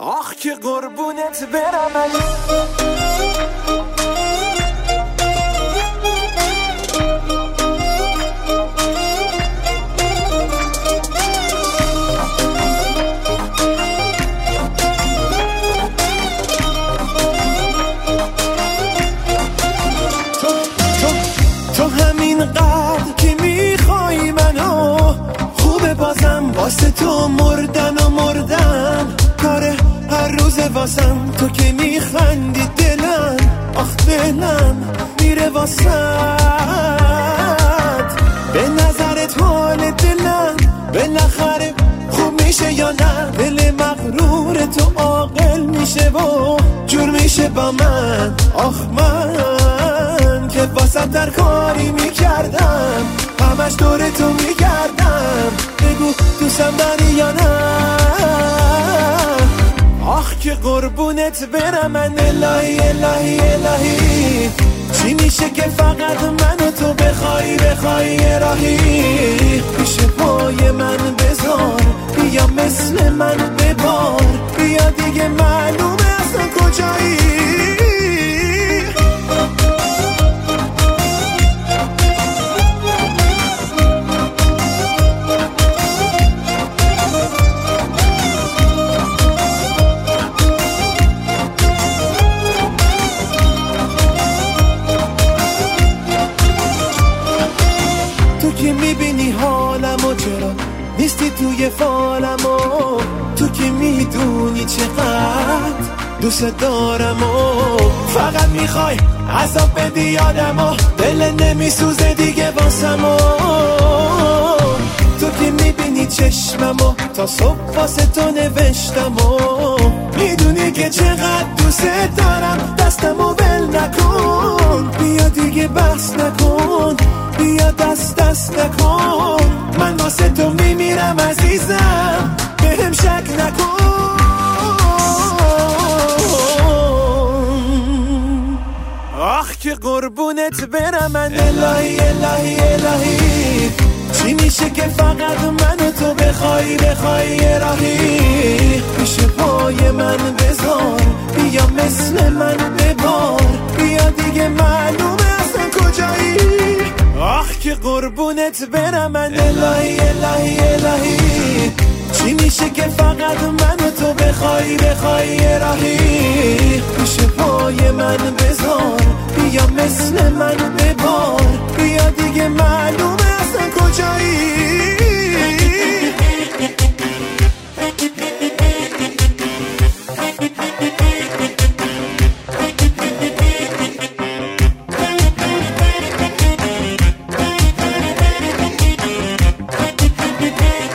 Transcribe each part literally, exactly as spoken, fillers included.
آخ که قربونت برم من. تو همین قدر که میخوای منو، خوبه بازم واسه تو مردن و مردن کاره هر روز واسم. تو که میخندی دلم، آخ دلم میره واسد. به نظرت حال دلم بالاخره خوب میشه یا نه؟ دل مغرور تو عاقل میشه و جور میشه با من. آخ من که واسه در کاری میکردم، همش دور تو میگردم. بگو دوستم داری یا نه؟ آخ که قربونت برم من. الهی الهی الهی چی میشه که فقط من و تو بخوای بخوای راهی پیش پای من بذار، بیا مثل من ببار، بیا دیگه معلومه اصلا کجایی. که میبینی حالمو، چرا نیستی توی فالمو؟ تو که میدونی چقدر دوست دارمو، فقط میخوای عذاب بدی یادمو، دل نمیسوزه دیگه واسمو. تو که میبینی چشممو، تا صبح واسه تو نوشتمو، میدونی که چقدر دوست دارم، دستمو ول نکن، بیا دیگه بس نکن، بیا دست دست نکن. من واسه تو میمیرم عزیزم، بهم شک نکن. آخ که قربونت برم من. الهی الهی الهی چی میشه که فقط من و تو بخوای بخوای راهی پیش پای من بذار، بیا مثل من ببار، بیا دیگه معلومه اصلا کجایی. آخ که قربونت برم من. الهی الهی الهی چی میشه که فقط من و تو بخوای بخوای راهی پیش پای من بذار، بیا مثل من ببار، بیا دیگه معلومه اصلا کجایی.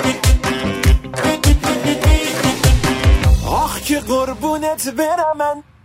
آخ که قربونت برم من.